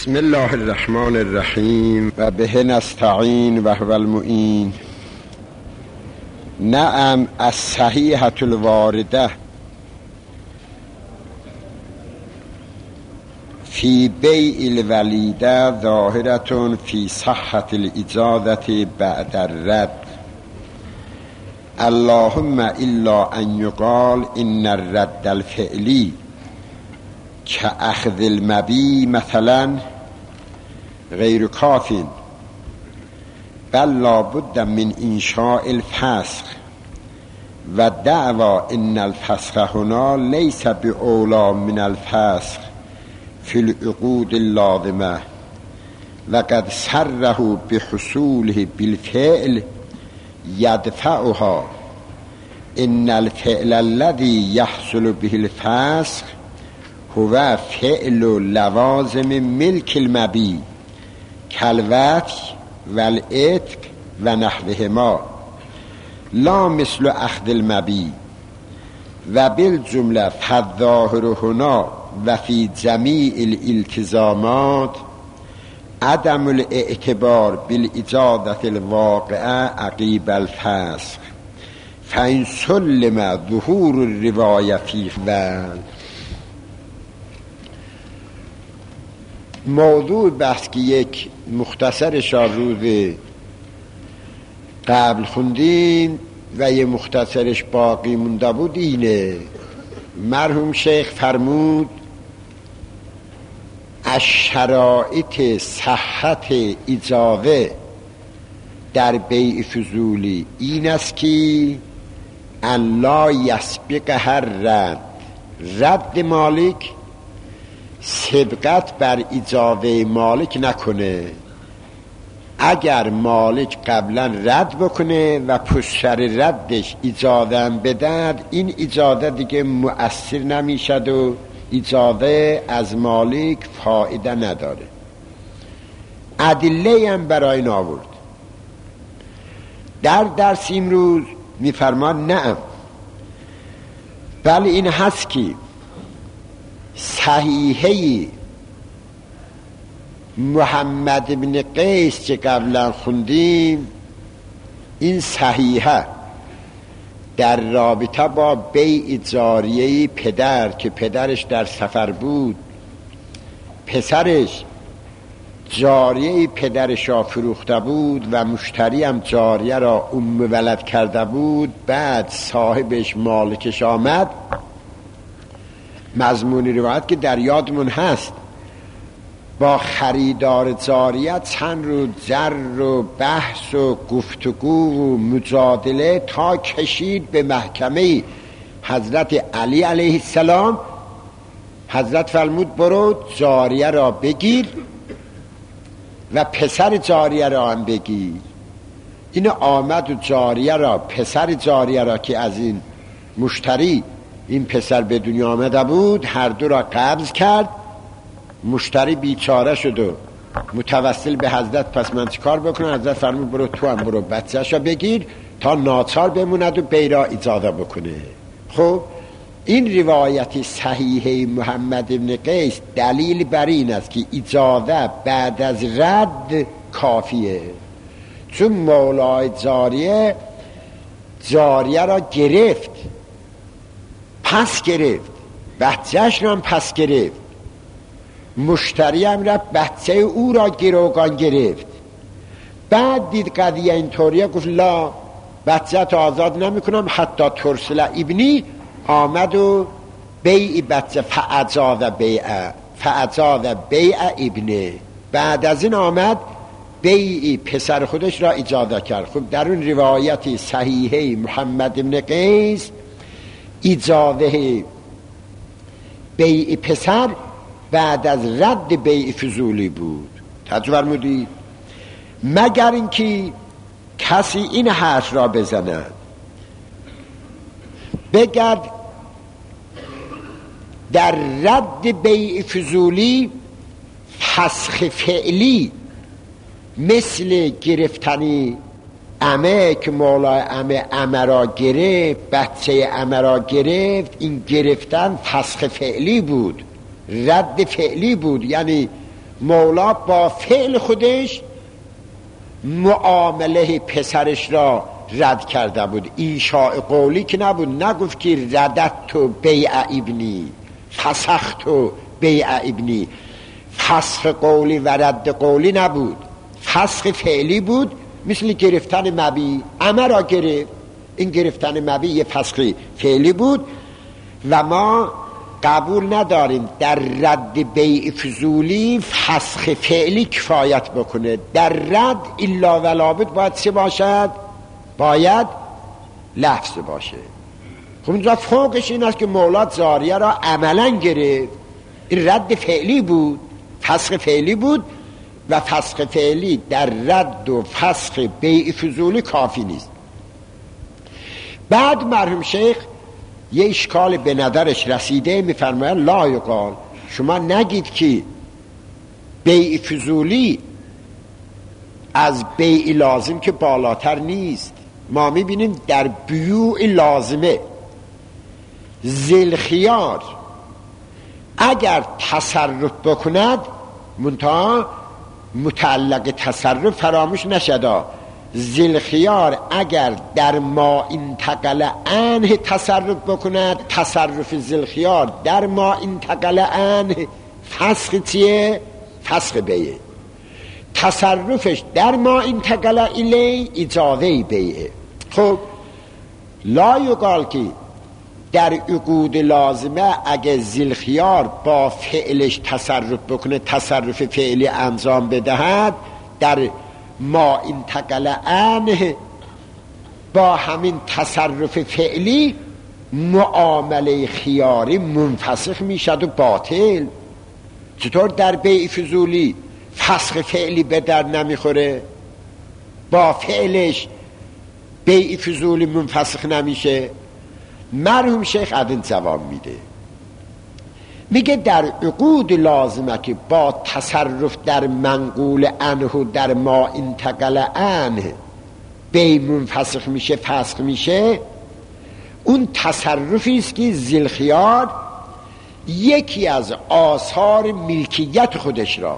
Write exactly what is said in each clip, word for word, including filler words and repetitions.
بسم الله الرحمن الرحیم و به نستعین و هو المعین. نعم الصحیحة الوارده فی بیع الولیده ظاهرة فی صحة الاجازة بعد الرد، اللهم الا ان یقال ان الرد الفعلی كأخذ المبی مثلا غیر کاف، بل لا بد من انشاء الفسخ و دعوى ان الفسخ هنا ليس بأولى من الفسخ في العقود اللازمه وقد سره بحصوله بالفعل يدفعها، ان الفعل الذي يحصل به الفسخ هو فعل لوازم ملک المبی کالوطء والعتق و نحوهما لا مثل اخذ المبی و بالجمله فالظاهر هنا و فی جمیع الالتزامات عدم الاعتبار بالاجازة الواقعه عقیب الفسخ فإن سلم ظهور الروایه فیه. موضوع بحث که یک مختصرش روز قبل خوندیم و یه مختصرش باقی مونده بود اینه. مرحوم شیخ فرمود از شرایط صحت اجازه در بیع فضولی این است که ان لا یسبق هر رد رد مالک سبقت بر اجازه مالک نکنه. اگر مالک قبلا رد بکنه و پشت سر ردش اجازه هم بدهد، این اجازه دیگه مؤثر نمیشد و اجازه از مالک فایده نداره. ادله هم برای این آورد. در درس امروز میفرماد نه، بله این هست که صحیحه محمد بن قیس که قبلا خوندیم، این صحیحه در رابطه با بیع جاریه پدر که پدرش در سفر بود، پسرش جاریه پدرش را فروخته بود و مشتری هم جاریه را ام ولد کرده بود. بعد صاحبش مالکش آمد، مضمون روایت که در یادمون هست، با خریدار جاریه چند رو جر و بحث و گفتگو و مجادله تا کشید به محکمه حضرت علی علیه السلام. حضرت فرمود برو جاریه را بگیر و پسر جاریه را هم بگیر. این آمد و جاریه را، پسر جاریه را که از این مشتری این پسر به دنیا آمده بود، هر دو را قبض کرد. مشتری بیچاره شد و متوسل به حضرت، پس من چی کار بکنم؟ حضرت فرمود برو تو هم برو بچه‌ش را بگیر تا ناچار بموند و بیرا اجازه بکنه. خب این روایت صحیحه محمد بن قیس دلیل بر این است که اجازه بعد از رد کافیه، چون مولای جاریه جاریه را گرفت، پس گرفت، بچه‌اش را هم پس گرفت، مشتری هم را بچه او را گروگان گرفت. بعد دید قضیه اینطوریه، گفت لا بچه تا آزاد نمی کنم حتی ترسل ابنی. آمد و بیع بچه فعجاز بیع فعجاز بیع ابنه. بعد از این آمد بیع پسر خودش را اجازه کرد. خب در اون روایت صحیحه محمد بن قیس اجازه بیع پسر بعد از رد بیع فضولی بود. توجه فرمودید؟ مگر اینکه کسی این حرف را بزند بگرد در رد بیع فضولی فسخ فعلی مثل گرفتنی عمه که مولای عمه عمه را گرفت، بچه عمه را گرفت، این گرفتن فسخ فعلی بود، رد فعلی بود. یعنی مولا با فعل خودش معامله پسرش را رد کرده بود. اینشاء قولی که نبود، نگفت که ردت تو بیع ابنی فسخت تو بیع ابنی. فسخ قولی و رد قولی نبود، فسخ فعلی بود، مثل گرفتن مبی. امر را گرفت، این گرفتن مبی یه فسخ فعلی بود و ما قبول نداریم در رد بیع فضولی فسخ فعلی کفایت بکنه. در رد الا و لابد باید چه باشد؟ باید لفظ باشه. خب اینجا فوقش این است که مولا زاریه را عملا گرفت، این رد فعلی بود، فسخ فعلی بود و فسخ فعلی در رد و فسخ بیع فضولی کافی نیست. بعد مرحوم شیخ یه اشکال به نظرش رسیده، میفرماید لا یقال، شما نگید که بیع فضولی از بیع لازم که بالاتر نیست. ما میبینیم در بیوع لازمه ذوالخیار اگر تصرف بکند منتها متعلق تصرف فراموش نشد. ذوالخیار اگر در ما انتقل عنه تصرف بکند، تصرف ذوالخیار در ما انتقل عنه فسخ چیه؟ فسخ بیعه. تصرفش در ما انتقل الی اجازه بیعه. خب لا یقال که در عقود لازمه اگه ذوالخیار با فعلش تصرف بکنه، تصرف فعلی انجام بدهد، در ما انتقل عنه با همین تصرف فعلی معامله خیاری منفسخ میشد و باطل. چطور در بیع فضولی فسخ فعلی به در نمیخوره، با فعلش بیع فضولی منفسخ نمیشه؟ مرحوم شیخ عدن جواب میده، میگه در عقود لازمه که با تصرف در منقول عنه و در ما انتقل عنه بیع منفسخ میشه، فسخ میشه، اون تصرفی است که ذوالخیار یکی از آثار ملکیت خودش را،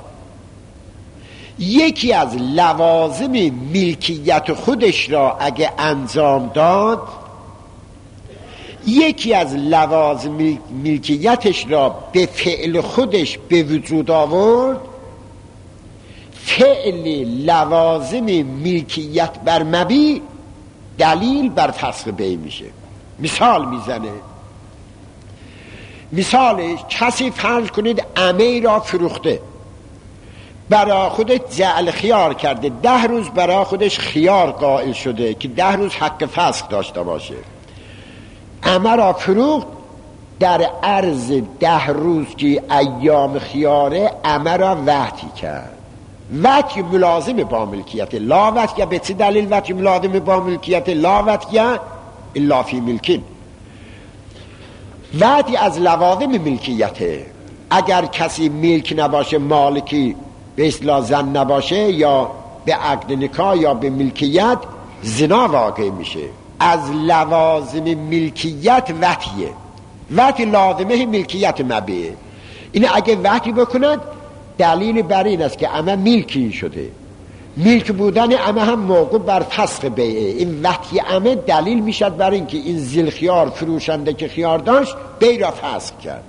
یکی از لوازم ملکیت خودش را اگه انجام داد، یکی از لوازم ملکیتش را به فعل خودش به وجود آورد، فعل لوازم ملکیت بر مبی دلیل بر فسخ بیع میشه. مثال میزنه، مثالش کسی فرض کنید عمه را فروخته، برای خودش جعل خیار کرده، ده روز برای خودش خیار قائل شده که ده روز حق فسخ داشته باشه. عمه را فروخت، در عرض ده روز که ایام خیاره عمه را وحی کرد. وحی ملازم با ملکیت، لا وحی به چه دلیل وحی ملازم با ملکیت؟ لا وحی الا فی ملکین، وحی از لوازم ملکیته. اگر کسی ملک نباشه، مالکی به اصطلاح زن نباشه، یا به عقد نکاح یا به ملکیت، زنا واقع میشه. از لوازم ملکیت وحیه، وحی لازمه ملکیت مبیه. این اگه وحی بکند دلیل بر این است که عمه ملکی شده، ملک بودن عمه هم موقع بر فسخ بیعه. این وحی عمه دلیل میشد بر این که این ذوالخیار فروشنده که خیار داشت بیع را فسخ کرد.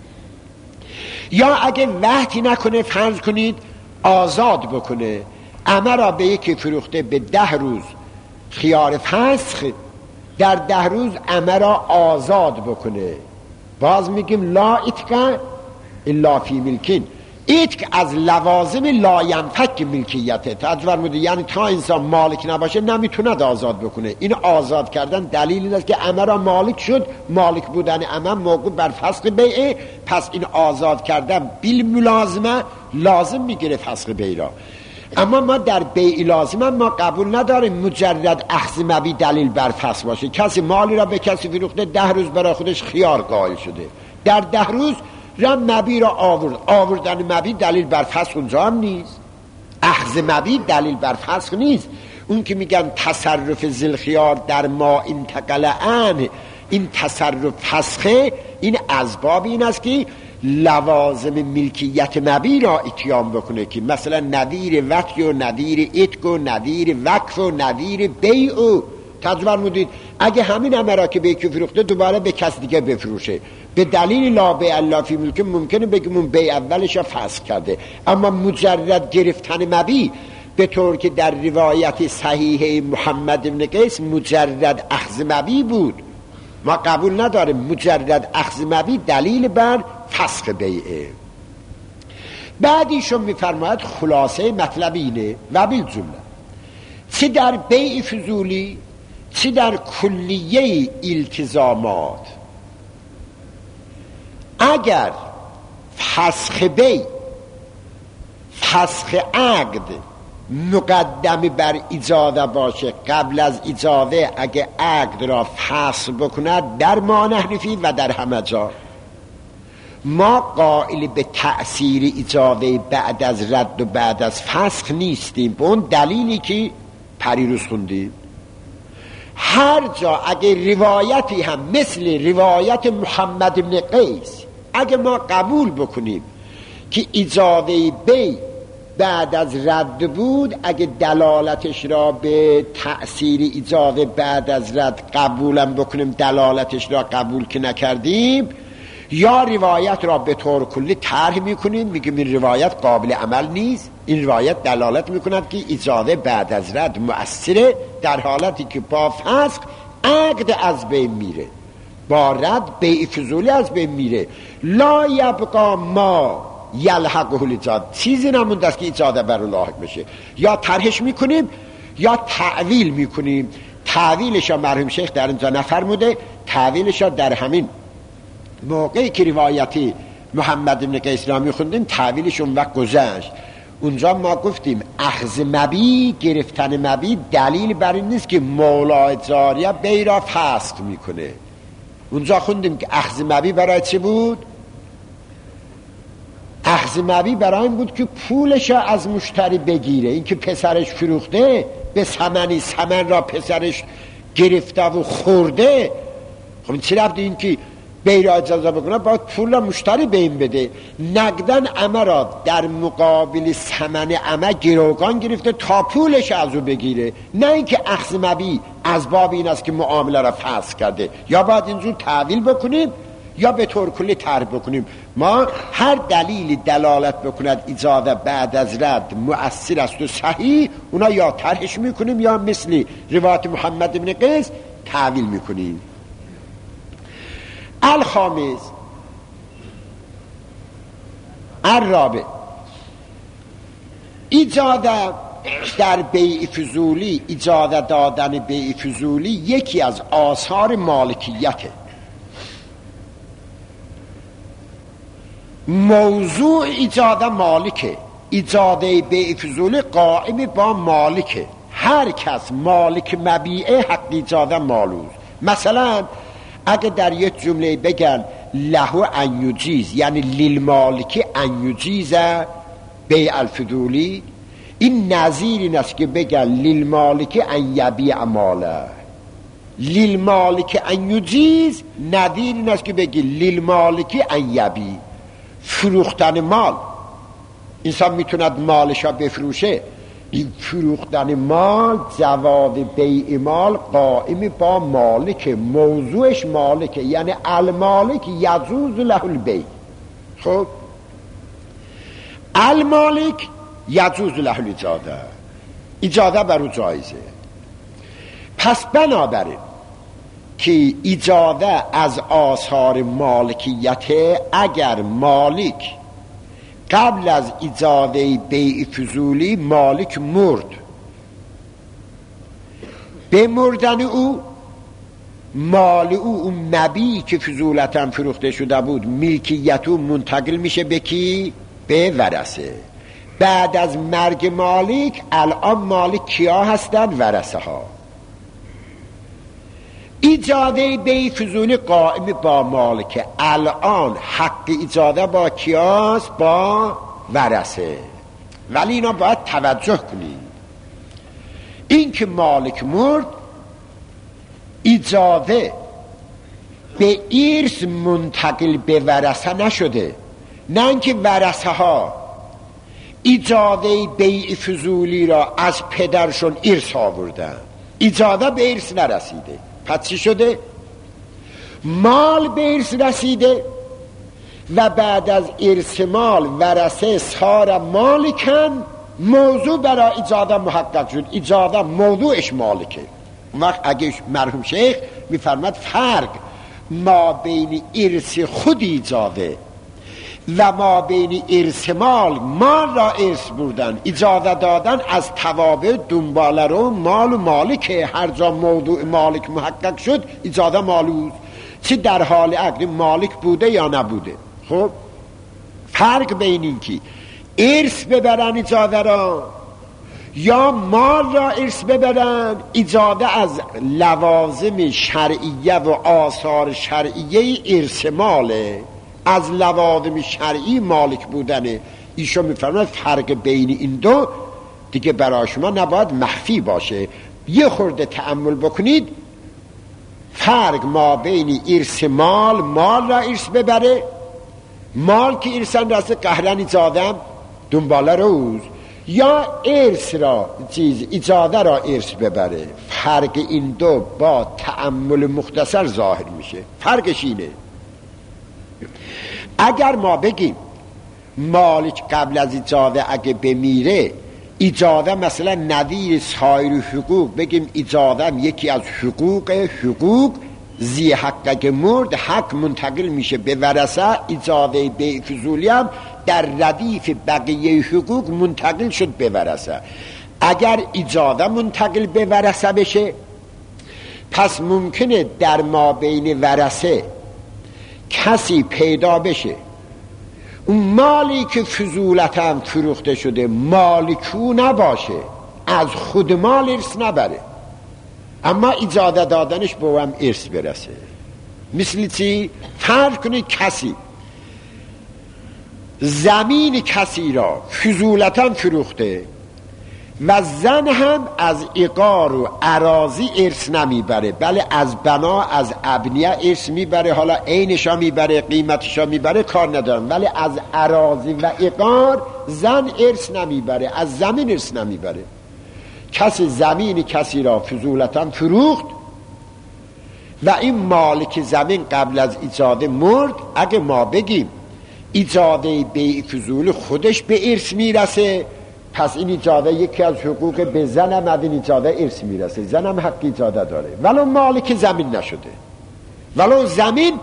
یا اگه وحی نکنه، فرض کنید آزاد بکنه، عمه را به یکی فروخته به ده روز خیار فسخ، در ده روز عمه را آزاد بکنه، باز میگیم لا اتقا الا فی ملکین. اتق از لوازم لا ینفک ملکیته. تجور مده یعنی تا انسان مالک نباشه نمیتونه آزاد بکنه. این آزاد کردن دلیل این است که عمه را مالک شد، مالک بودن عمه موقع بر فسخ بیعه، پس این آزاد کردن بیل ملازمه لازم میگیره فسخ بیع را. اما ما در بیع لازمه ما قبول نداریم مجرد اخذ مبی دلیل بر فسخ باشه. کسی مالی را به کسی فروخته، ده روز برای خودش خیار قائل شده، در ده روز را مبی را آورد، آوردن مبی دلیل بر فسخ اونجا هم نیست، اخذ مبی دلیل بر فسخ نیست. اون که میگن تصرف ذوالخیار در ما انتقل عنه، این تصرف فسخه، این اسباب این است که لوازم ملکیت مبی را اتیام بکنه که مثلا نظیر وطی و نظیر اتق و نظیر وقف و نظیر بیع و تجربه مودید اگه همین همه را که به یکی فروخته دوباره به کس دیگه بفروشه به دلیل لا بیع الا فی ملک ممکنه بگیم اون بیع اولش را فسخ کرده، اما مجرد گرفتن مبی به طور که در روایت صحیح محمد بن قیس مجرد اخذ مبی بود، ما قبول نداریم مجرد اخذ مبی دلیل بر فسخ بیعه. بعد ایشون میفرماید خلاصه مطلب اینه و بالجمله چه در بیع فضولی چه در کلیه التزامات اگر فسخ بیع فسخ عقد مقدم بر اجازه باشه، قبل از اجازه اگه عقد را فسخ بکند در ما نحنفی و در همه جا ما قائل به تأثیر اجازه بعد از رد و بعد از فسخ نیستیم، به اون دلیلی که پریروز خوندیم. هر جا اگه روایتی هم مثل روایت محمد بن قیس اگه ما قبول بکنیم که اجازه بیع بعد از رد بود، اگه دلالتش را به تأثیر اجازه بعد از رد قبولم بکنیم دلالتش را قبول که نکردیم، یا روایت را به طور کلی طرح میکنیم میگیم این روایت قابل عمل نیست، این روایت دلالت میکند که اجازه بعد از رد مؤثره، در حالتی که با فسخ عقد از بین میره، با رد بیع فضولی از بین میره. لا یبقا ما یلحقه الاجازه، چیزی نمونده است که اجازه بر اون لاحق بشه، یا طرحش میکنیم یا تعویل میکنیم. تعویلش ها مرحوم شیخ در اینجا نفرموده، تعویلش ها در همین موقعی که روایتی محمد بن قیس را میخوندیم تعویلش اون وقت گذشت. اونجا ما گفتیم اخذ مبی گرفتن مبی دلیل بر این نیست که مولا جاریه بی را فسخ میکنه. اونجا خوندیم که اخذ مبی برای چه بود؟ اخذ مبی برای این بود که پولش از مشتری بگیره. این که پسرش فروخته به ثمنی ثمن را پسرش گرفته و خورده، خب این چه رفته این که بی را اجازه بکنه باید پول را مشتری به این بده. نقدن عمه را در مقابل ثمن عمه گروگان گرفته تا پولش از او بگیره، نه اینکه اخذ مبی از باب این است که معامله را فسخ کرده. یا باید اینجور تعویل بکنیم یا به طور کلی طرح بکنیم. ما هر دلیلی دلالت بکند اجازه بعد از رد مؤثر است و صحیح، اونا یا طرحش میکنیم یا مثل روایت محمد بن قیس تعویل میکنیم. الخامس الرابع اجازه در بیع فضولی، اجازه دادن بیع فضولی یکی از آثار مالکیته. موضوع اجازه مالکه، اجازه بیع فضولی قائم با مالکه. هر کس مالک مبیعه حق اجازه مالوز. مثلا اگه در یک جمله بگن له ان یجیز، یعنی للمالک ان یجیز بیع الفضولی، این نظیر این است که بگن للمالک ان یبیع ماله. للمالک ان یجیز نظیر این است که بگی للمالک ان یبیع. فروختن مال، انسان میتوند مالش را بفروشه، این فروختن مال جواز بیع مال قائم با مالک، موضوعش مالک، یعنی المالک یجوز له البیع. خب المالک یجوز له الاجازه، اجازه بر او جایزه. پس بنابراین که اجازه از آثار مالکیت، اگر مالک قبل از اجازه بیع فضولی مالک مرد، به مردن او مال او اون مبیعی که فضولتا فروخته شده بود ملکیت او منتقل میشه به کی؟ به ورثه. بعد از مرگ مالک الان مالک کیا هستند؟ ورثه ها. اجازه بیع فضولی قائم با مالک، الان حق اجازه با کیاست؟ با ورثه. ولی اینا باید توجه کنید، این که مالک مرد اجازه به ارث منتقل به ورثه نشده، نه اینکه ورثه ها اجازه بیع فضولی را از پدرشون ارث آوردن، اجازه به ارث نرسیده. پس چی شده؟ مال به ارث رسیده و بعد از ارث مال ورثه سار مالکن، موضوع برای اجازه محقق شد، اجازه موضوعش مالکه. وقت اگه مرحوم شیخ میفرماد فرق ما بین ارث خود اجازه و ما بین ارث مال، مال را ارث بردن، اجازه دادن از توابع دنباله رو مال و مالکه. هر جا موضوع مالک محقق شد اجازه مالوز، چه در حال عقد مالک بوده یا نبوده. خب فرق بین این که ارث ببرن اجازه را یا مال را ارث ببرن، اجازه از لوازم شرعیه و آثار شرعیه ارث ماله، از لوازم شرعی مالک بودنه. ایشون میفرماید فرق بین این دو دیگه برای شما نباید مخفی باشه، یه خورده تأمل بکنید. فرق ما بین ارث مال، مال را ارث ببره، مال که ارثن راسته قهرن اجازه دنباله روز، یا ارث را چیز اجازه را ارث ببره. فرق این دو با تأمل مختصر ظاهر میشه. فرقش اینه اگر ما بگیم مالک قبل از اجازه اگه بمیره، اجازه مثلا نظیر سایر حقوق، بگیم اجازه یکی از حقوق حقوق زی حق که مرد حق منتقل میشه به ورثه، اجازه بیع فضولی هم در ردیف بقیه حقوق منتقل شد به ورثه. اگر اجازه منتقل به ورثه بشه، پس ممکنه در ما بین ورثه کسی پیدا بشه اون مالی که فضولتا فروخته شده مالکو نباشه، از خود مال ارث نبره، اما اجازه دادنش به هم ارث برسه. مثل چی؟ فرض کنید کسی زمین کسی را فضولتا فروخته و زن هم از عقار و اراضی ارث نمیبره، بله از بنا از ابنیه ارث میبره، حالا عینشا میبره قیمتشا میبره کار ندارم، ولی از اراضی و عقار زن ارث نمیبره، از زمین ارث نمیبره. کسی زمین کسی را فضولتا فروخت و این مالک زمین قبل از اجازه مرد، اگه ما بگیم اجازه بیع فضول خودش به ارث میرسه، پس این اجازه یکی از حقوق به زن هم از این اجازه ارث میرسه، زن هم حق اجازه داره ولو مالک زمین نشده، ولو زمین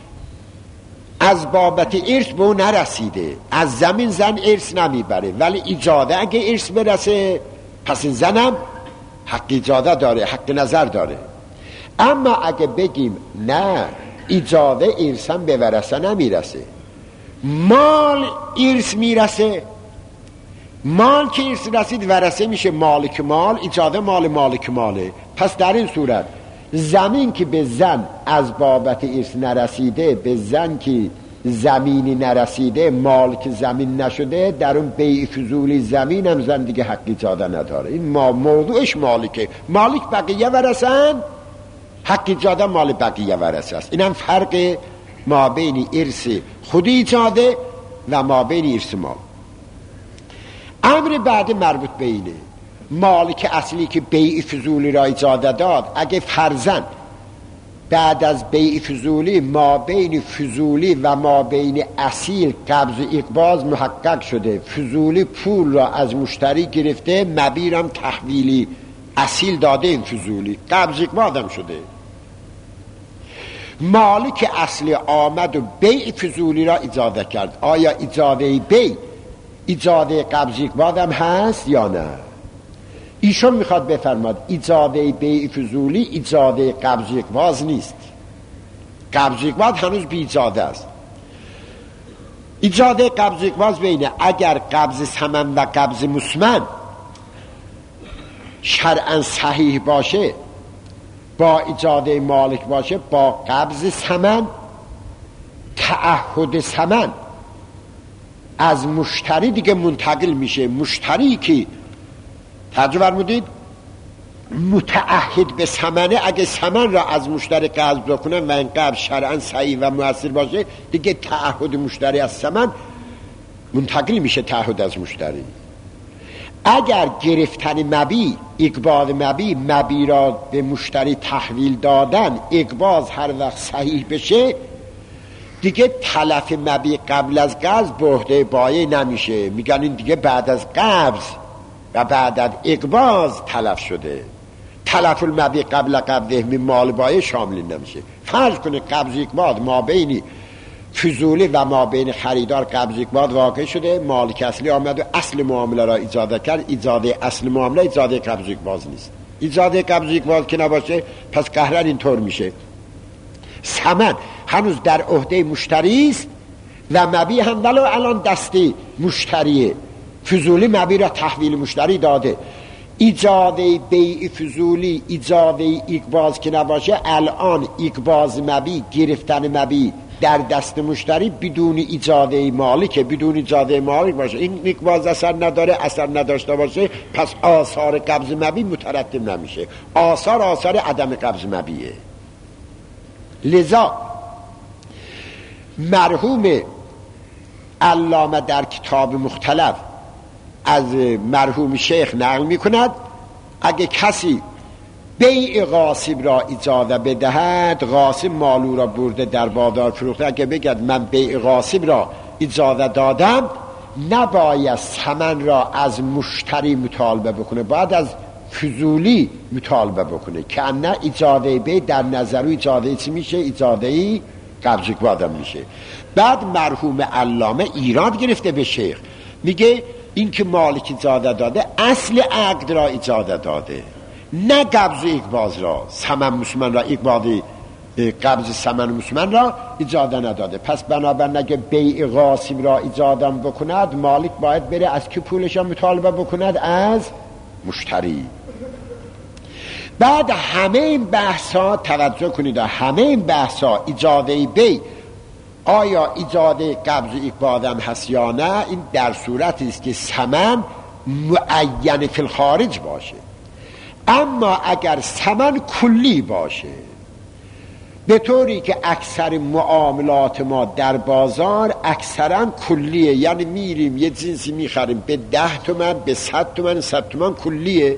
از بابت ارث به اون نرسیده، از زمین زن ارث نمیبره، ولی اجازه اگه ارث برسه پس این زن هم حق اجازه داره، حق نظر داره. اما اگه بگیم نه اجازه ارث هم به ورثه نمیرسه، مال ارث میرسه، مال که ارث رسید ورثه میشه مالک مال، اجازه مال مالک ماله، پس در این صورت زمین که به زن از بابت ارث نرسیده، به زن که زمینی نرسیده، مالک زمین نشده، در اون بیع فضولی زمین هم زن دیگه حق اجازه نداره. این ما موضوعش مالکه، مالک بقیه ورثن، حق اجازه مال بقیه ورثه است. این هم فرق ما بین ارث خود اجازه و ما بین ارث مال. امر بعد مربوط به اینه، مالک اصلی که بیع فضولی را اجازه داد، اگه فرزن بعد از بیع فضولی ما بین فضولی و ما بین اصیل قبض و اقباض محقق شده، فضولی پول را از مشتری گرفته، مبیرم تحویلی اصیل داده، این فضولی قبض و اقباض هم شده، مالک اصلی آمد و بیع فضولی را اجازه کرد، آیا اجازه بیع اجازه قبض و اقباض هم هست یا نه؟ ایشون میخواد بفرماد اجازه بیع فضولی اجازه قبض و اقباض نیست، قبض و اقباض هنوز بی اجازه است. اجازه قبض و اقباض بینه اگر قبض ثمن و قبض مسمن شرعا صحیح باشه، با اجازه مالک باشه، با قبض ثمن تعهد ثمن از مشتری دیگه منتقل میشه، مشتری که توجه فرمودید متعهد به ثمنه، اگه ثمن را از مشتری قبض بکنن و این قبض شرعا صحیح و مؤثر باشه، دیگه تعهد مشتری از ثمن منتقل میشه تعهد از مشتری. اگر گرفتن مبی، اقباض مبی، مبی را به مشتری تحویل دادن، اقباض هر وقت صحیح بشه، دیگه تلف مبی قبل از قبض به عهده بایع نمیشه. میگن این دیگه بعد از قبض و بعد از اقباض تلف شده. تلف المبی قبل قبضه من مال بایع شامل نمیشه. فرض کنه قبض اقباض ما بین فضولی و ما بین خریدار قبض اقباض واقع شده، مالک اصلی آمد و اصل معامله را ایجاد کرد. ایجاد اصل معامله ایجاد قبض اقباض نیست. ایجاد قبض اقباض که نباشه پس قهرن اینطور میشه. ثمن هنوز در عهده مشتری است و مبی هم ولو الان دستی مشتریه، فضولی مبی را تحویل مشتری داده. ایجاده بیع فضولی، ایجاده اقباض که نباشه، الان اقباض مبی، گرفتن مبی در دست مشتری بدون ایجاده مالک، بدون ایجاده مالک باشه، این اقباض اثر نداره، اثر نداشته باشه، پس آثار قبض مبی مترتب نمیشه. آثار آثار عدم قبض مبیه. لذا مرحوم علامه در کتاب مختلف از مرحوم شیخ نقل می کند اگه کسی بیع غاصب را اجازه بدهد، غاصب مالو را برده در بازار فروخته، اگه بگد من بیع غاصب را اجازه دادم، نباید ثمن را از مشتری مطالبه بکنه، باید از فضولی مطالبه بکنه که نه اجازه بیع در نظر او اجازه چی میشه؟ اجازه قبض اقباض میشه. بعد مرحوم علامه ایراد گرفته به شیخ، میگه این که مالک اجازه داده اصل عقد را اجازه داده، نه قبض اقباض را، ثمن مسلمان را اقباض قبض ثمن مسلمان را اجازه نداده. پس بنابراین اگه بیع غاصب را اجازه بکند، مالک باید بره از کی پولش را مطالبه بکند؟ از مشتری. بعد همه این بحثا توجه کنید، همه این بحثا اجازه بیع آیا ایجاد قبض اقباض هم هست یا نه، این در صورتی است که ثمن معین فی الخارج باشه. اما اگر ثمن کلی باشه، به طوری که اکثر معاملات ما در بازار اکثرا کلیه، یعنی میریم یه جنسی میخریم به ده تومن، به صد تومن، صد تومن کلیه،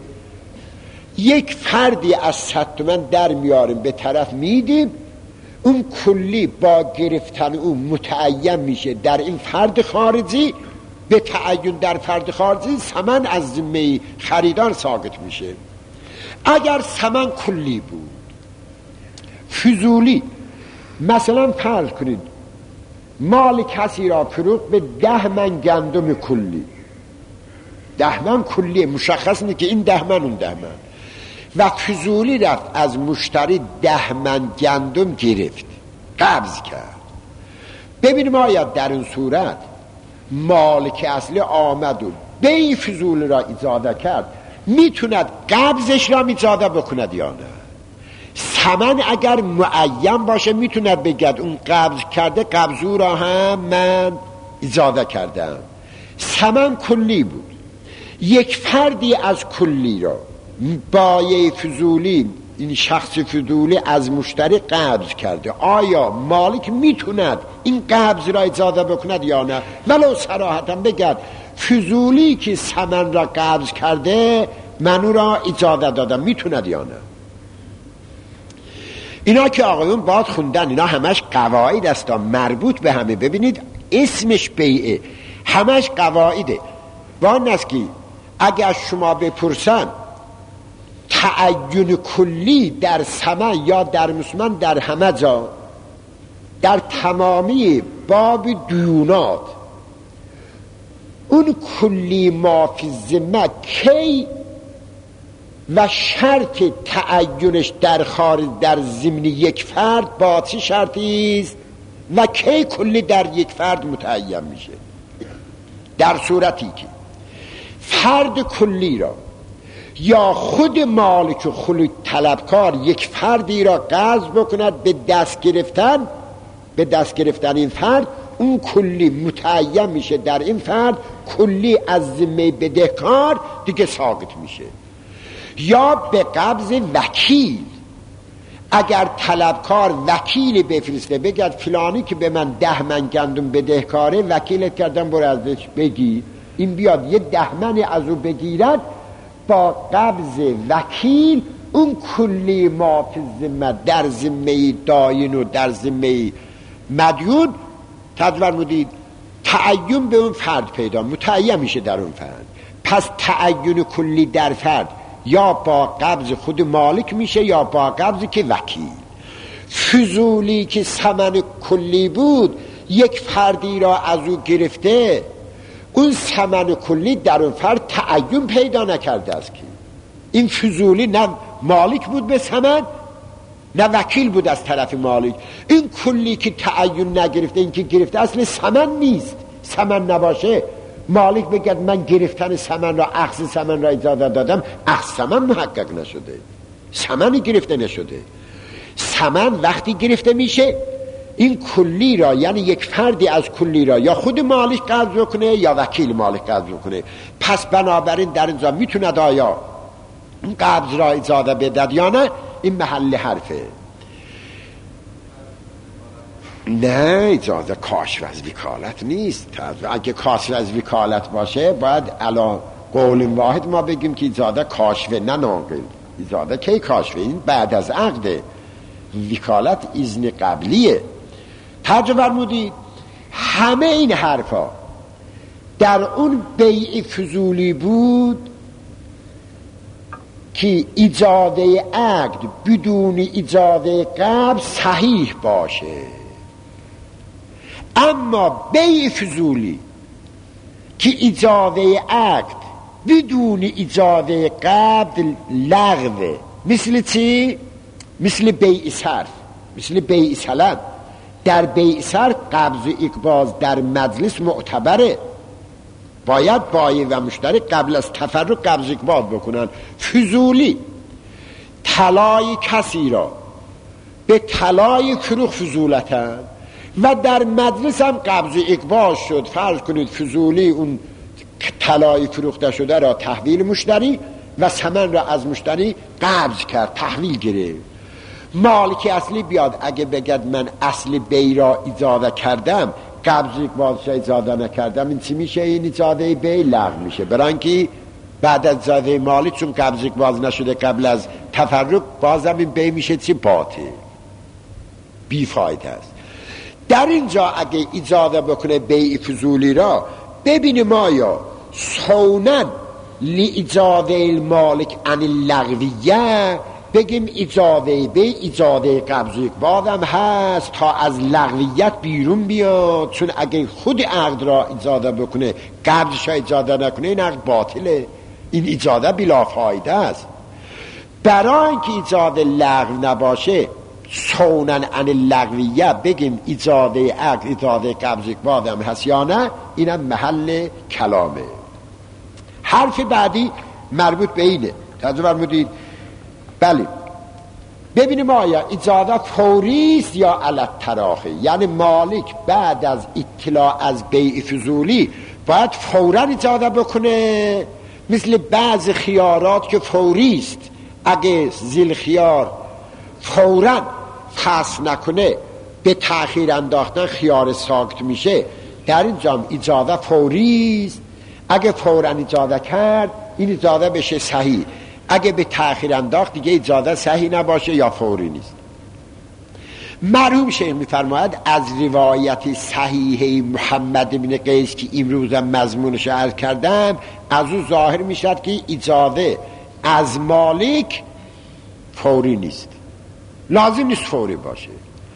یک فردی از صد تومن در میاریم به طرف میدیم، اون کلی با گرفتن اون متعین میشه در این فرد خارجی، به تعین در فرد خارجی ثمن از ذمه خریدار ساقط میشه. اگر ثمن کلی بود، فضولی، مثلا فرض کنید مال کسی را فروخت به ده من گندم کلی، ده من کلی مشخص نیست که این ده من اون ده من، و فضولی رفت از مشتری ده من گندم گرفت، قبض کرد. ببینیم آیا در این صورت مالک اصلی آمد و بیع فضولی را اجازه کرد، میتوند قبضش را اجازه بکند یا نه؟ ثمن اگر معین باشه میتوند بگد اون قبض کرده، قبضو را هم من اجازه کردم. ثمن کلی بود، یک فردی از کلی را بایع فضولی، این شخص فضولی از مشتری قبض کرده، آیا مالک میتوند این قبض را اجازه بکند یا نه؟ ولو صراحتا بگد فضولی که ثمن را قبض کرده منو را اجازه دادم، میتوند یا نه؟ اینا که آقایون باید خوندن، اینا همش قواعد است مربوط به همه. ببینید اسمش بیعه، همش قواعده. وان است که اگر شما بپرسن تعین کلی در ثمن یا در مسلمان، در همه جا، در تمامی باب دیونات، اون کلی ما فی الذمه کی و شرط تعینش در خارج در ضمن یک فرد با چه شرطی است و کی کلی در یک فرد متعین میشه؟ در صورتی که فرد کلی را یا خود مالک و خلوت طلبکار یک فردی را قبض بکند به دست گرفتن، به دست گرفتن این فرد، اون کلی متعین میشه در این فرد، کلی از ذمه بدهکار دیگه ساقط میشه. یا به قبض وکیل، اگر طلبکار وکیلی بفرسته بگد فلانی که به من ده من گندم بدهکاره، وکیلت کردم برو ازش بگیر، این بیاد یه ده من از او بگیرد، با قبض وکیل اون کلی ما فی الذمه در ذمه داین و در ذمه مدیون تدور مدید تعین به اون فرد پیدا متعین میشه در اون فرد. پس تعین کلی در فرد یا با قبض خود مالک میشه یا با قبض که وکیل. فضولی که ثمن کلی بود یک فردی را از او گرفته، اون ثمن کلی در اون فرد تعین پیدا نکرده است که این فضولی نه مالک بود به ثمن نه وکیل بود از طرف مالک. این کلی که تعین نگرفته، این که گرفته اصل ثمن نیست. ثمن نباشه مالک بگد من گرفتن ثمن را اخذ ثمن را اجازه دادم، اخذ ثمن محقق نشده، ثمنی گرفته نشده. ثمن وقتی گرفته میشه این کلی را، یعنی یک فردی از کلی را یا خود مالک قبض کنه یا وکیل مالک قبض کنه. پس بنابراین در اینجا میتوند آیا این قبض را اجازه بدهد یا نه، این محل حرفه. نه اجازه کاشف از وکالت نیست. اگه کاشف از وکالت باشه باید علا قول واحد ما بگیم که اجازه کاشفه نه ناقل. اجازه کی کاشفه؟ این بعد از عقد. وکالت اذن قبلیه. ترجمه فرمودید همه این حرفا در اون بیع فضولی بود که اجازه عقد بدون اجازه قبض صحیح باشه. اما بیع فضولی که اجازه عقد بدون اجازه قبض لغوه، مثل چی؟ مثل بیع صرف، مثل بیع سلم. در بیع صرف قبض و اقباض در مجلس معتبره، باید بایع و مشتری قبل از تفرق قبض و اقباض بکنن. فضولی طلای کسی را به طلای فروخ فضولتن و در مجلس هم قبض و اقباض شد. فرض کنید فضولی اون طلای فروخته شده را تحویل مشتری و ثمن را از مشتری قبض کرد، تحویل گرفت. مالک اصلی بیاد اگه بگد من اصل بی را اجازه کردم، قبض اقباض را اجازه نکردم، این چی میشه؟ این اجازه بی لغو میشه، برای که بعد از اجازه مالک چون قبض اقباض نشده قبل از تفرق، بازم این بی میشه چی؟ باطل، بی فایده است. در اینجا اگه اجازه بکنه بیع فضولی را، ببینیم آیا صونن لی اجازه المالک عن اللغویه، بگیم اجازه بیع اجازه قبض و اقباض هم هست تا از لغویت بیرون بیاد، چون اگه خود عقد را اجازه بکنه قبضش را اجازه نکنه این عقد باطله، این اجازه بلا فایده است. برای اینکه اجازه لغو نباشه صونن عن اللغویه بگیم اجازه عقد اجازه قبض و اقباض هم هست یا نه، اینم محل کلامه. حرف بعدی مربوط به اینه. توجه فرمودید؟ بله. ببینیم آیا اجازه فوری است یا علت تراخی، یعنی مالک بعد از اطلاع از بیع فضولی باید فوراً اجازه بکنه، مثل بعض خیارات که فوری است. اگه ذیل خیار فوراً فصل نکنه به تأخیر انداختن خیار ساکت میشه، در اینجا اجازه فوری است. اگه فوراً اجازه کرد این اجازه بشه صحیح، اگه به تأخیر انداخت دیگه اجازه صحیح نباشه یا فوری نیست. مرحوم شیخ میفرماید از روایت صحیح محمد بن قیس که امروز مضمونش عرض کردم، از او ظاهر میشد که اجازه از مالک فوری نیست، لازم نیست فوری باشه.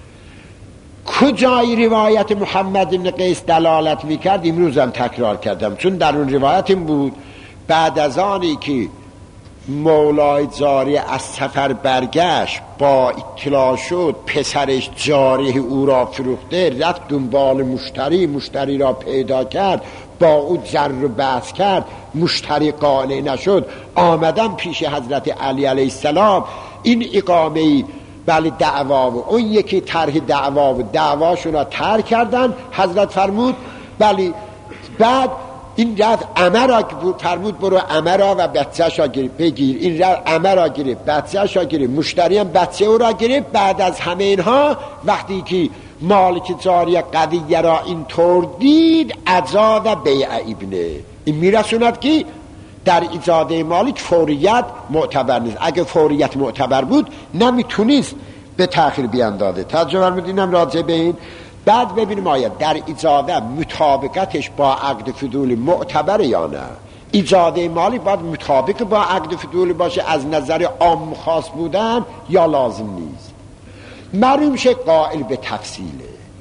کجای روایت محمد بن قیس دلالت میکرد امروز هم تکرار کردم، چون در اون روایت این بود بعد از آنی که مولای جاری از سفر برگشت با اطلاع شد پسرش جاری او را فروخته، رفت دنبال مشتری، مشتری را پیدا کرد، با او جر و بحث کرد، مشتری قانع نشد، آمدن پیش حضرت علی علیه السلام، این اقامه بله دعوا و اون یکی طرح دعوا و دعواشون را طرح کردن. حضرت فرمود بله بعد این رفت عمه را فرمود برو عمه را و بچه‌ش را بگیر، این رفت عمه را گرفت، بچه‌ش را گرفت، مشتری هم بچه او را گرفت. بعد از همه اینها وقتی که مالک جاریه قضیه را اینطور دید اجاز بیع ابنه، این میرسوند که در اجازه مالک فوریت معتبر نیست. اگه فوریت معتبر بود نمیتونست به تأخیر بیاندازه. ترجمه میدینم راجع به این. بعد ببینیم آیا در اجازه مطابقتش با عقد فضولی معتبر یا نه. اجازه مالک باید مطابق با عقد فضولی باشه از نظر عام خاص بودن یا لازم نیست. معلوم شه قائل به تفصیله.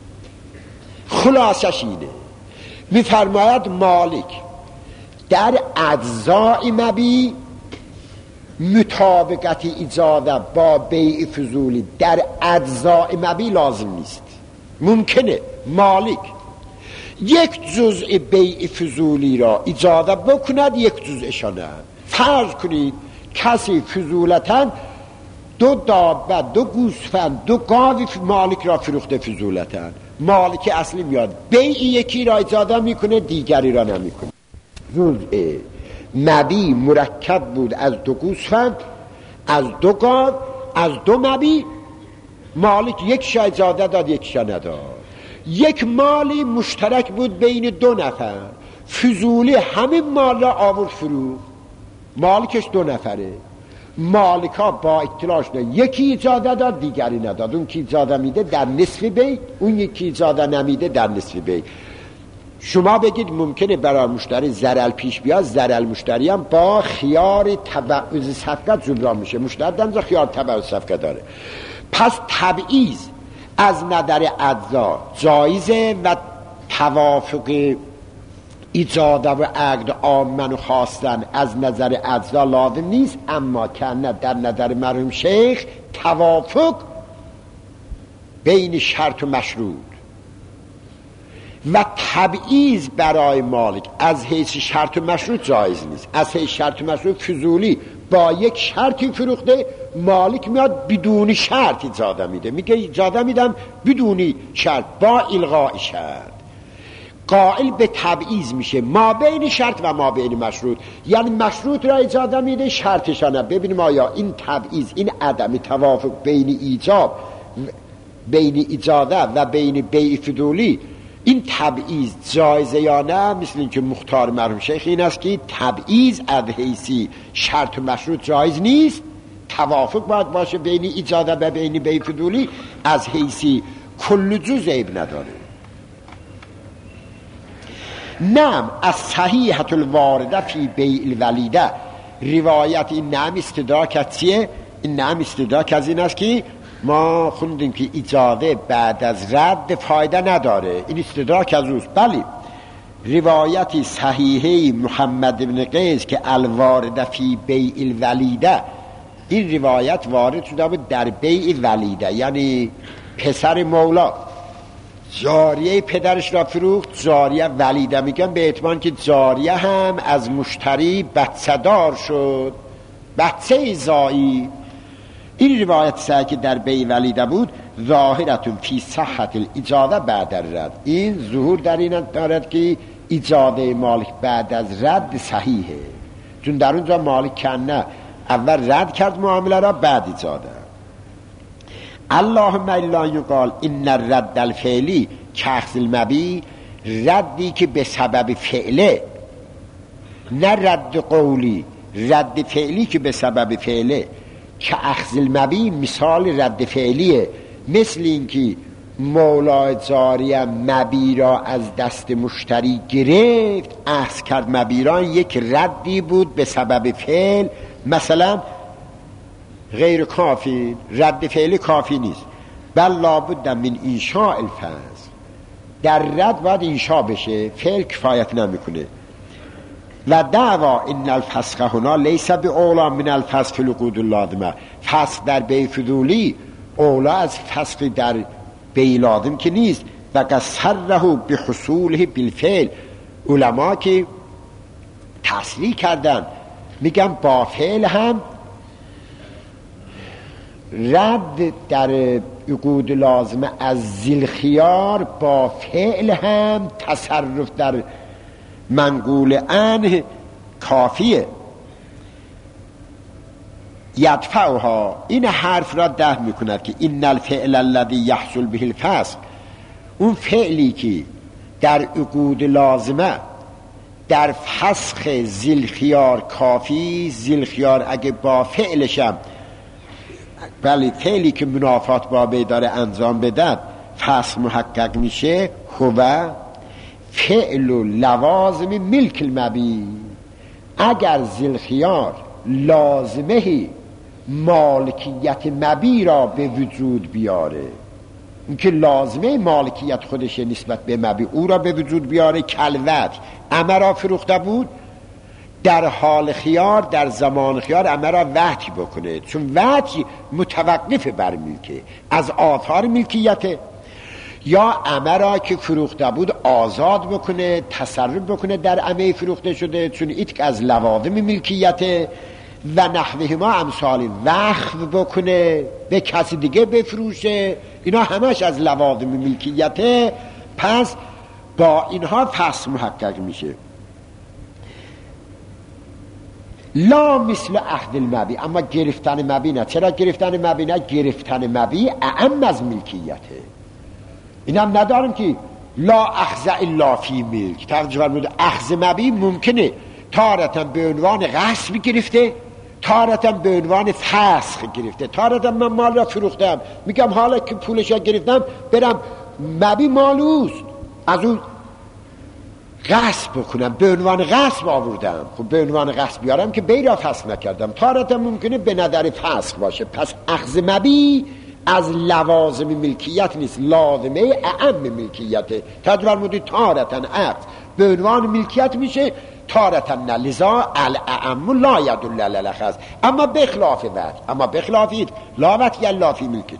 خلاصش اینه میفرماید مالک در اجزای مبی مطابقت اجازه با بیع فضولی در اجزای مبی لازم نیست. ممکنه مالک یک جزء بیع فضولی را اجازه بکند یک جزءشان نه. فرض کنید کسی فضولتاً دو دابه، دو گوسفند، دو گاو مالک را فروخته فضولتاً. مالک اصلی میاد بیع یکی را اجازه میکنه دیگری را نمیکنه. جزء مبی مرکب بود از دو گوسفند، از دو گاو، از دو مبی. مالک یک شا اجازه داد یک شا نداد. یک مالی مشترک بود بین دو نفر، فضولی همین مال را آورد فروخت، مالکش دو نفره. مالکا با اطلاعش نه یکی اجازه داد دیگری نداد. اون کی اجازه میده در نصف بی، اون یکی اجازه نمیده در نصف بی. شما بگید ممکنه برای مشتری ضرر پیش بیاد، ضرر مشتری هم با خیار تبعیض صفقه جبران میشه. مشتری دنجا خیار تبعیض صفقه داره. پس تبعیض از نظر اجزا جایزه و توافق ایجاد و عقد عامن و خواستن از نظر اجزا لازم نیست. اما که در نظر مرحوم شیخ توافق بین شرط و مشروط و تبعیض برای مالک از حیث شرط و مشروط جایز نیست. از حیث شرط و مشروط فضولی با یک شرطی فروخته، مالک میاد بدون شرط اجازه میده، میگه اجازه میدم بدون شرط با الغاء شرط. قائل به تبعیض میشه ما بین شرط و ما بین مشروط، یعنی مشروط را اجازه میده شرطشانه. ببینیم آیا این تبعیض، این عدم توافق بین ایجاب بین اجازه و بین بیع فضولی، این تبعیض جایزه یا نه. مثل این که مختار مرحوم شیخ این است که تبعیض از حیثی شرط و مشروط جایز نیست، توافق باید باشه بین اجازه و بین بیع فضولی. از حیثی کل جزء عیب نداره. نعم از صحیحة الوارده فی بیع الولیده، روایت این نعم استدراک از چیه؟ این نعم استدراک از این است که ما خوندیم که اجازه بعد از رد فایده نداره، این استدراک از اوست. بلی روایتی صحیحه محمد بن قیس که الوارده فی بیع الولیده، این روایت وارد شده بود در بیع ولیده، یعنی پسر مولا جاریه پدرش را فروخت. جاریه ولیده میگن به اعتبار که جاریه هم از مشتری بچه دار شد، بچه زایی. این روایت سعی که در بیع ولیده بود ظاهرتون فی صحت الاجازه بعد الرد، این ظهور در این دارد که اجازه مالک بعد از رد صحیحه، چون در اونجا مالک کنه اول رد کرد معامله را بعد اجازه. اللهم الا یقال ان الرد الفعلی کاخذ المبی، ردی که به سبب فعله، نه رد قولی، رد فعلی که به سبب فعله. که اخذ المبی مثال رد فعلیه، مثل اینکه مولا جاریه مبی را از دست مشتری گرفت، اخذ کرد مبی را، یک ردی بود به سبب فعل. مثلا غیر کافی، رد فعلی کافی نیست، بل لابد من انشاء الفصل، در رد باید انشاء بشه، فعل کفایت نمیکنه. و دعوا ان الفسخ هنا لیس باولا من الفسخ فی العقود اللازمه، فسخ در بیع فضولی اولا از فسخ در بیع لازم که نیست. و قد صرحوا بحصوله بالفعل، علما که تصریح کردن میگن با فعل هم رد در عقود لازمه از ذی الخیار، با فعل هم تصرف در منقول عنه کافیه. یدفعها، این حرف را دفع میکند که این الفعل الذی یحصل به الفسق، اون فعلی که در عقود لازمه در فسخ ذی‌الخیار کافی، ذی‌الخیار اگه با فعلشم ولی فعلی که منافات با وی داره انجام بدد فسخ محقق میشه، هو فعل و لوازم ملک المبی. اگر ذی‌الخیار لازمه مالکیت مبی را به وجود بیاره، این که لازمه مالکیت خودشه نسبت به مبی، او را به وجود بیاره، کلوت امه را فروخته بود، در حال خیار در زمان خیار امه را وحی بکنه، چون وحی متوقف بر ملکه، از آثار ملکیته. یا امه را که فروخته بود آزاد بکنه، تصرف بکنه در امه فروخته شده، چون ایت از لوازم ملکیته. و نحوه ما امثال وقف بکنه، به کسی دیگه بفروشه، اینا همش از لوازم ملکیته. پس با اینها فسخ محقق میشه. لا مثل اخذ المبی، اما گرفتن مبی نه. چرا گرفتن مبی نه؟ گرفتن مبی اعم از ملکیته. این هم ندارم که لا اخذ الا فی ملک. تقدیر بود اخذ مبی ممکنه تارتا به عنوان غصب گرفته، تارتا به عنوان فسخ گرفته. تارتا من مال را فروختم، میگم حالا که پولش را گرفتم برم مبی مالوست، از اون غصب بکنم، به عنوان غصب آوردم. خب به عنوان غصب بیارم که بی را فسخ نکردم. تارتا ممکنه به نظر فسخ باشه. پس اخذ مبی از لوازم ملکیت نیست، لازمه اعم ملکیته. تجبر مودی تارتا اخذ به عنوان ملکیت میشه، تارتا نه. لذا الاعم لا یدل علی الاخذ، اما بخلاف وقت، اما بخلافید لا وقت یا لا فی ملکیت.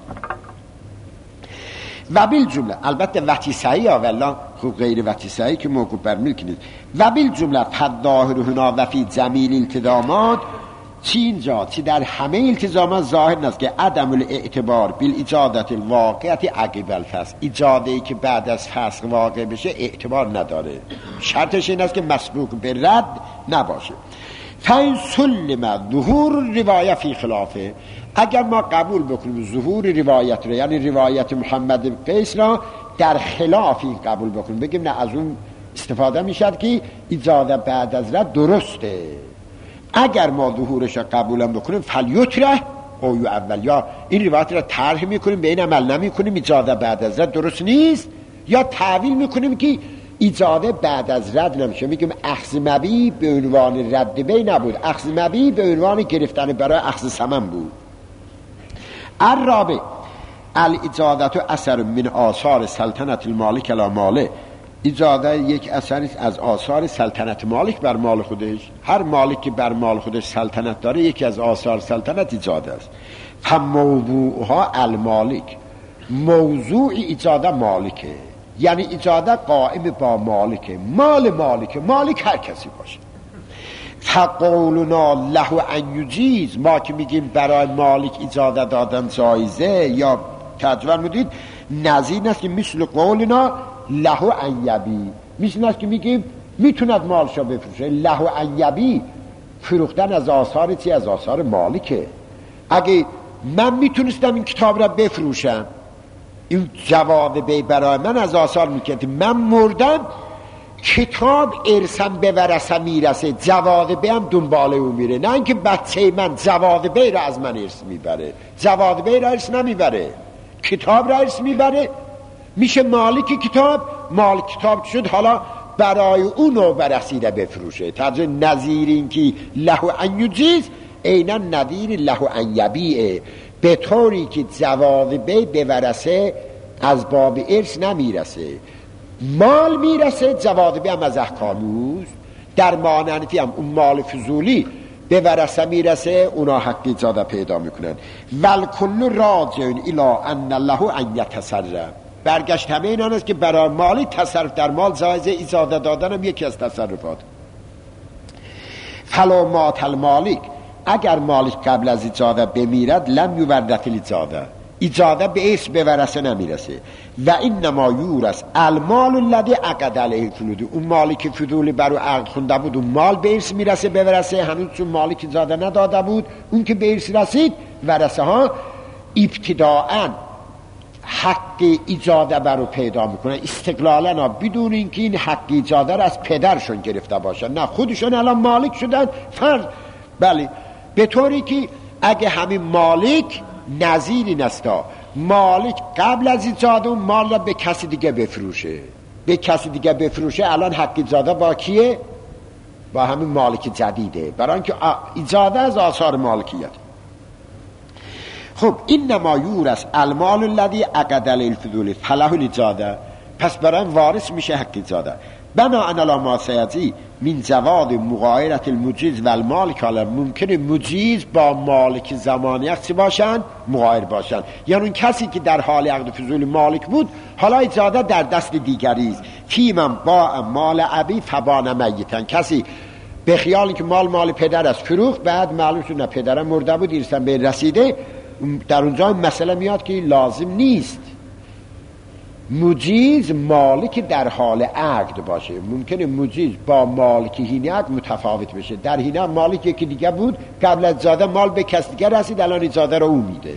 و بالجمله، البته وقتی صحیح اولا خوب غیر وقتی صحیح که موقوف بر ملک نیست. و بالجمله فالظاهر هنا و فی جمیل التزامات، چی اینجا چی در همه التزامات ظاهر نیست که عدم الاعتبار بالاجادت الواقعیت عقب الفسق، ایجاده ای که بعد از فسق واقع بشه اعتبار نداره. شرطش این است که مسبوق به رد نباشه. فین سلم ظهور روایت فی خلافه، اگر ما قبول بکنیم ظهور روایت را، یعنی روایت محمد قیس را در خلاف این قبول بکنیم، بگیم نه از اون استفاده میشد که ایجاده بعد از رد درسته، اگر ما ظهورش را قبول بکنیم فلیطرح او اول، یا این روایت را طرح میکنیم به این عمل نمی کنیم، ایجاده بعد از رد درست نیست، یا تعویل میکنیم که ایجاده بعد از رد نمیشه، میگیم اخذ مبی به عنوان رد بی نبود، اخذ مبی به عنوان گرفتن برای اخذ ثمن بود. الرابع الاجادت اثر من آثار سلطنت المالک علی ماله، ایجاده یک اثری از آثار سلطنت مالک بر مال خودش. هر مالک که بر مال خودش سلطنت داره یکی از آثار سلطنت ایجاده است. فموضوعها المالک، موضوع ایجاده مالکه، یعنی ایجاده قائم با مالکه، مال مالکه، مالک هر کسی باشه. فقولنا له ان یجیز، ما که میگیم برای مالک ایجاده دادن جایزه، یا تجوید میدید نظیر است که مثل قولنا له ان یبی، مثل است که میگیم میتوند مالشو بفروشه. له ان یبی فروختن از آثار چی؟ از آثار مالکه. اگه من میتونستم این کتاب را بفروشم، این جواب بی برای من از آثار میکرد، من مردم کتاب ارسم به ورثه میرسه، جواد بی هم دنباله او میره، نه اینکه بچه من جواد بی را از من ارث میبره. جواد بی را ارث نمیبره، کتاب را ارث میبره، میشه مالک کتاب. مالک کتاب شد، حالا برای اون نوبه رسیده بفروشه. تازه نظیر این که له ان یجیز اینا نظیر له ان یبیعه، به طوری که جواد بی به ورثه از باب ارث نمیرسه، مال میرسه، جواد بی هم از احکاموز. در ماننفی هم اون مال فضولی به ورثه میرسه، اونا حق ایجاده پیدا میکنن. والکل راجع الی ان له ان یتصرف، برگشت همه این است که برای مالی تصرف در مال جایزه، ایجاده دادن هم یکی از تصرفات. فلو مات المالک، اگر مالک قبل از ایجاده بمیرد لم یورث الایجاده، ایجاده به ارث به ورثه نمیرسه. و اینما یورث المال الذی عقد علیه الفضول، اون مالی که فضولی برو عقد خونده بود اون مال به ارث میرسه به ورثه، هنوز چون مالی که ایجاده نداده بود اون که به ارث رسید ورثه ها ابتداءً حق ایجاده برو پیدا میکنن استقلالا، بدون اینکه این حق ایجاده رو از پدرشون گرفته باشن، نه خودشون الان مالک شدن فرض. بله، به طوری که اگه همین مالک نظیری نستا مالک قبل از ایجاد اون مال را به کسی دیگه بفروشه، به کسی دیگه بفروشه، الان حق ایجاده با کیه؟ با همین مالک جدیده، برای اینکه ایجاده از آثار مالکیت. خب این نما یورث المال الذی عقد علیه الفضول فله الایجاده، پس برای وارث میشه حق ایجاده. بناء علی ما سیأتی من جواز مغایرت المجیز و المالک، حالا ممکنه مجیز با مالک زمانی چی باشن؟ مغایر باشن. یعنی اون کسی که در حال عقد فضول مالک بود حالا ایجاده در دست دیگری است. فی من با مال ابی فبان میتن، کسی به خیال که مال مال پدر است فروخت، بعد معلوم شد نه پدرم مرده بود ارثاً به رسیده، در اونجا مسئله میاد که لازم نیست مجیز مالک در حال عقد باشه. ممکنه مجیز با مالک هینه عقد متفاوت بشه، در هینه مالک یکی دیگه بود قبل از ایجاده مال به کس دیگه رسید، الان ایجاده رو او میده.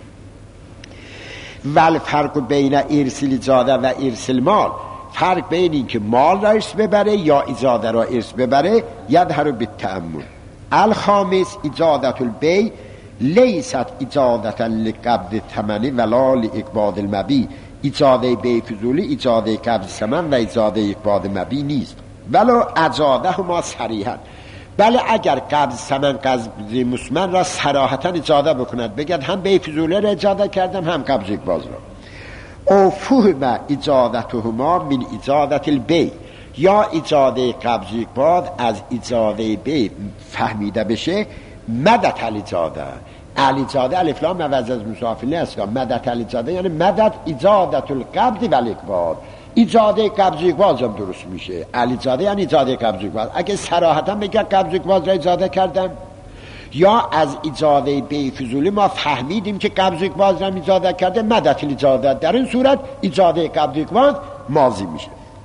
ول فرق بین ارث الایجاده و ارث المال، فرق بین این که مال را ارث ببره یا ایجاده را ارث ببره یظهر بالتأمل. الخامس ایجادت البیع لیست ایجادتا لقبض ثمن ولا لاقباض المبیع، ایجاده بیع فضولی ایجاده قبض ثمن و ایجاده اقباض مبیع نیست. ولو اجاده ما صریحا، بله اگر قبض ثمن قبض مسمن را صراحتا ایجاده بکند، بگد هم بیع فضولی را ایجاده کردم هم قبض اقباض را، او فهم ایجادتهما من ایجادت البیع، یا ایجاده قبض اقباض از ایجاده بیع فهمیده بشه مدد الیجاده. الیجاده الف لام عوض از مسافله است، مدد الیجاده یعنی مدد ایجادت القبض و الاقباض، ایجاده قبض اقباض هم درست میشه. الیجاده یعنی ایجاده قبض اقباض. اگه صراحتا بگه قبض اقباض را ایجاده کردم، یا از ایجاده بیع فضولی ما فهمیدیم که قبض اقباض را ایجاده کرده مدد الیجاده، در این صورت ایجاده قبض اقباض ماضی میشه.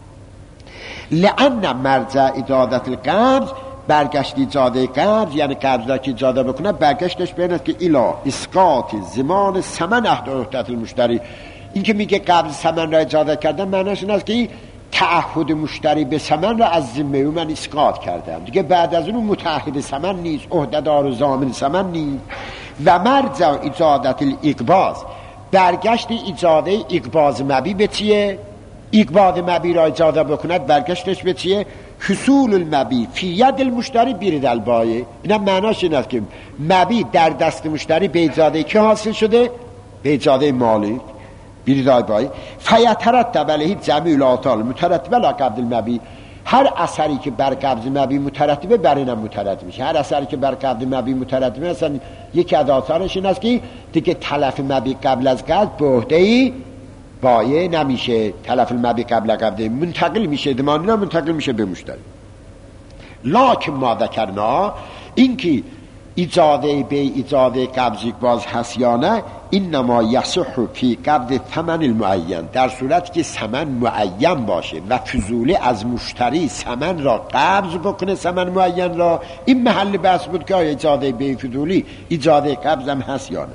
لأن مرجع ایجادت القبض، برگشت ایجاده قبض یعنی قبض را که ایجاده بکنه برگشتش بیند که الا اسقاط زمان ثمن عهدت المشتری. این که میگه قبض ثمن را ایجاده کردن معنیش این است که تعهد مشتری به ثمن را از ذمه من اسقاط کردم دیگه، بعد از اون متعهد ثمن نیست، عهده‌دار و ضامن ثمن نیست. و مرجع ایجادت الاقباض، برگشت ایجاده اقباض مبیع به چیه؟ اقباض مبیع را ایجاده بکند برگشتش به چیه؟ حصول المبیع فی ید المشتری بیرد البایع. اینا معناش این است که مبیع در دست مشتری به ایجاده که حاصل شده؟ به ایجاده مالک بیرد البایع. فیترتب علیه جمیع الاعطال مترتبه علی قبض المبیع، هر اثری که بر قبض مبیع مترتبه بر اینم مترتب میشه. هر اثری که بر قبض مبیع مترتبه، مثلا یکی از آثارش این است که دیگه تلف مبیع قبل از قبض به عهده بایع نمیشه، تلف المبیع قبل قبض منتقل میشه، ضمان نه منتقل میشه به مشتری. لکن ما ذکرنا، این که ایجاده بیع ایجاده قبض باز هست یا نه، اینما یصح فی قبض ثمن المعین، در صورت که ثمن معین باشه و فضولی از مشتری ثمن را قبض بکنه، ثمن معین را، این محل بحث بود که ایجاده بیع فضولی ایجاده قبض هم هست یا نه.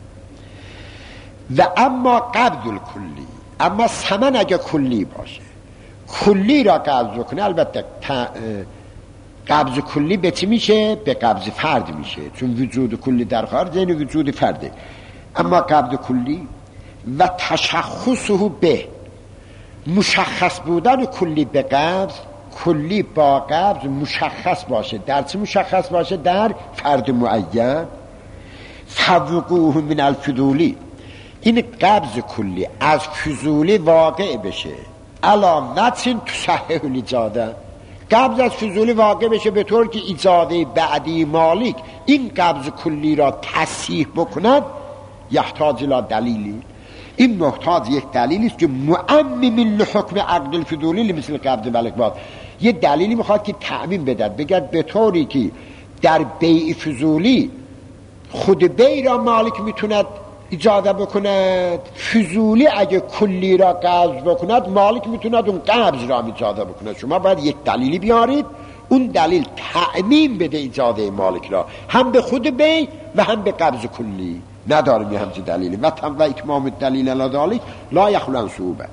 و اما قبض الکلی، اما ثمن اگه کلی باشه، کلی را قبض بکنه، البته قبض کلی به چی میشه؟ به قبض فرد میشه، چون وجود کلی در خارج یعنی وجود فرده. اما قبض کلی و تشخصه به، مشخص بودن کلی به قبض، کلی با قبض مشخص باشه. در چه مشخص باشه؟ در فرد معین. فوقوه من الفضولی، این قبض کلی از فضولی واقع بشه، علا وجه تصحح الایجاده، قبض از فضولی واقع بشه به طور که ایجاده بعدی مالک این قبض کلی را تصحیح بکند، یحتاج الی دلیلی، این محتاج یک دلیلی است که معمم لحکم عقد الفضولی مثل قبض و الاقباض، یه دلیلی میخواد که تعمیم بدد، بگد به طوری که در بیع فضولی خود بیع را مالک میتوند اجازه بکند، فضولی اگه کلی را قبض بکند، مالک میتوند اون قبض را اجازه بکند. شما باید یک دلیلی بیارید، اون دلیل تعمیم بده اجازه مالک را، هم به خود بی و هم به قبض کلی. نداریم یه همچین دلیلی. و تم و اکمام الدلیل علی ذلک لا یخلو صعوبه.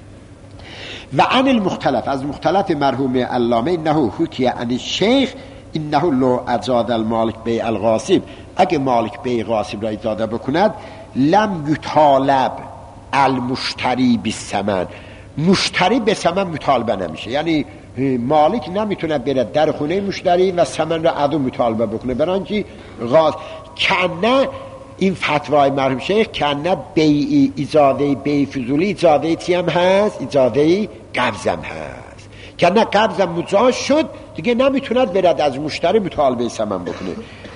و عن المختلف، از مختلف مرحوم علامه، انه حکی عن الشیخ انه لو اجاد المالک بیع الغاصب، اگه مالک بیع غاصب را اجازه بکند، لم یطالب المشتری بالثمن، مشتری به ثمن مطالبه نمیشه. یعنی مالک نمیتونه بره در خونه مشتری و ثمن را ادو مطالبه بکنه، برانچه غاص کنه. این فتوای مرحوم شیخ کنه بیع اجازه بیع فضولی اجازه چی هم هست؟ اجازه قبضم هست. کنه قبضم مجاز شد دیگه نمیتوند برد از مشتری مطالبه ثمن بکنه.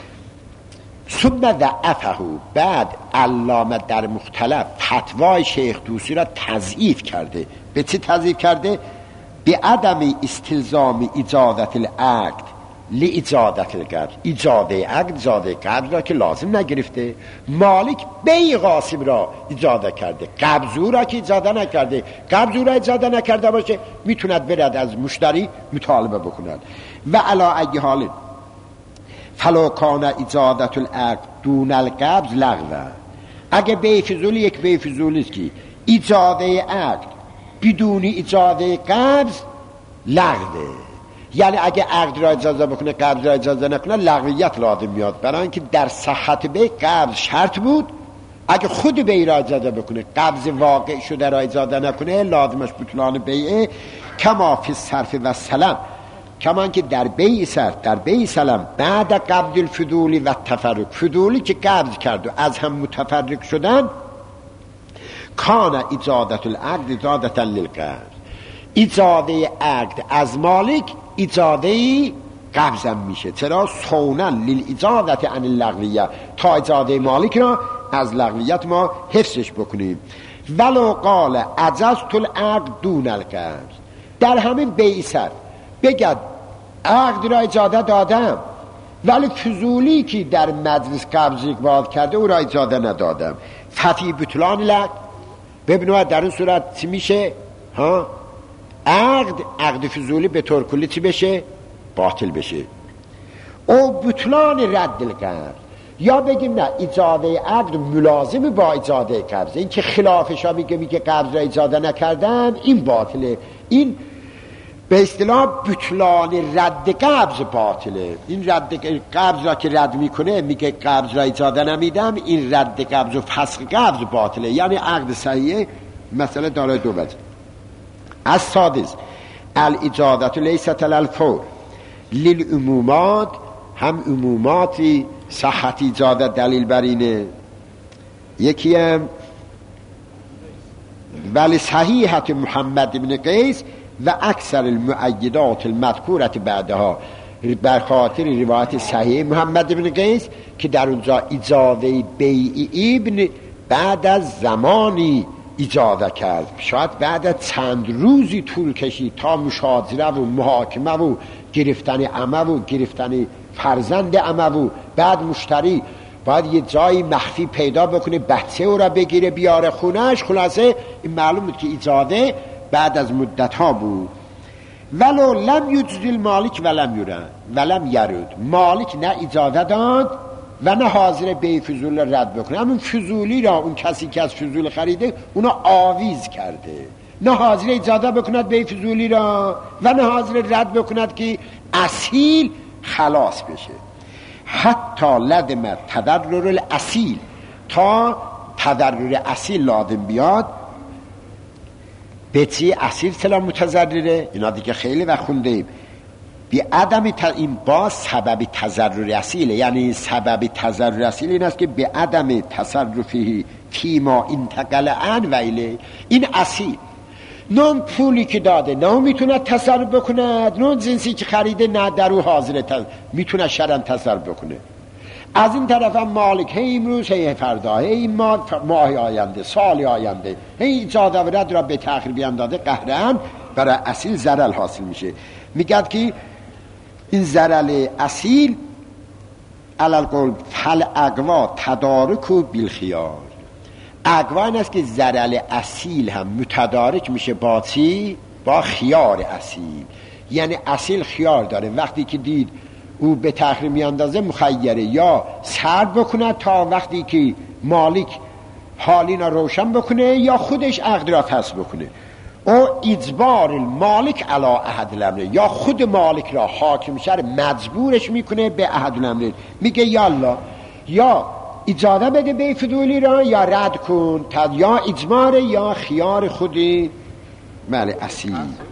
ثم ضعفه، بعد علامه در مختلف فتوای شیخ طوسی را تضعیف کرده. به چه تضعیف کرده؟ به عدم استلزام اجازت العقد لاجازت القبض، اجازه عقد اجازه قبض را که لازم نگرفته. مالک بیع غاصب را اجازه کرده، قبض را که اجازه نکرده. قبض را اجازه نکرده باشه میتوند برد از مشتری مطالبه بکند. و علی ای حال فلو کان اجازت العقد دون القبض لغوه، اگه بیع فضولی یک بیع فضولی است که اجازه عقد بدون اجازه قبض لغوه، یعنی اگه عقد را اجازه بکنه قبض را اجازه نکنه لغویت لازم میاد، برای اینکه در صحت بیع قبض شرط بود. اگه خود بیع را اجازه بکنه قبض واقع شده را اجازه نکنه لازمش بطلان بیعه. کما فی الصرف و سلم، کما که در بیع صرف در بیع سلم بعد قبض الفضولی و تفرق، فضولی که قبض کرد و از هم متفرق شدن، کان اجازت العقد اجازتا للقبض، اجازه عقد از مالک اجازه قبضم میشه. چرا؟ صونن للاجازت عن اللغویه، تا اجازه مالک را از لغویت ما حفظش بکنیم. ولو قال اجزت العقد دون القبض، در همین بیع صرف بگد عقد را اجازه دادم ولی فضولی که در مجلس قبض اقبال کرده او را اجازه ندادم، ففی بطلان لک، ببینید در این صورت چی میشه؟ ها عقد عقد فضولی به طور کلی چی بشه؟ باطل بشه. او بطلان رد القبض، یا بگیم نه اجازه عقد ملازم با اجازه قبض، این که خلافش ها میگه میگه قبض را اجازه نکردن این باطله. این به اصطلاح بطلان رد قبض باطله. این رد قبض را که رد میکنه میگه قبض را اجازه نمیدم، این رد قبض و فسخ قبض باطله، یعنی عقد صحیحه. مسئله داره دو وجه. از سادس الاجازت لیست الفور للعمومات، هم عموماتی صحت اجازه دلیل بر اینه. یکی هم ولی صحیحت محمد بن قیس و اکثر المؤیدات المذکورت بعدها، بر خاطر روایت صحیح محمد بن قیس که در اونجا اجازه بیع ابن بعد از زمانی اجازه کرد، شاید بعد از چند روزی طول کشید تا مشاجره و محاکمه و گرفتن عمه و گرفتن فرزند عمه و بعد مشتری باید یه جایی مخفی پیدا بکنه بچه او را بگیره بیاره خونهش. خلاصه این معلوم بود که اجازه بعد از مدت ها بود. ولو لم یجز المالک ولم یرد ولم یرد، مالک نه اجازه داد و نه حاضر بیع فضول رد بکنه. همون فضولی را اون کسی که از فضول خریده اونا آویز کرده، نه حاضر اجازه بکند بیع فضولی را و نه حاضر رد بکند که اصیل خلاص بشه. حتی لدم تضرر الاصیل، تا تضرر اصیل لازم بیاد. به چی اصیل سلام متضرره؟ اینا دیگه خیلی وقت خوندیم. بی عدم ت... این با سبب تضرر اصیله، یعنی سبب تضرر اصیل این است که به عدم تصرفی فیما انتقل عن و الیه. این اصیل نون پولی که داده نه میتونه تصرف بکنه، نون جنسی که خریده نه در او حاضره تصرف میتونه شرعاً تصرف بکنه. از این طرف هم مالک هی امروز هی فردا هی ماه ماه آینده سال آینده هی اجازه و رد را به تأخیر بیاندازه، قهرن برای اصیل ضرر حاصل میشه. میگه که این ضرر اصیل علل قول فل اقوا تدارک و بالخیار، اقوا این است که ضرر اصیل هم متدارک میشه با چی؟ با خیار اصیل. یعنی اصیل خیار داره، وقتی که دید او به تخریم میاندازه مخیره یا سرد بکنه تا وقتی که مالک حالینا روشن بکنه یا خودش عقد را فسخ بکنه. او اجبار المالک علی احد الامرین، یا خود مالک را حاکم شر مجبورش میکنه به احد الامرین، میگه یالا یا اجازه بده به فضولی را یا رد کن، تا یا اجبار یا خیار خودی مال اصیل.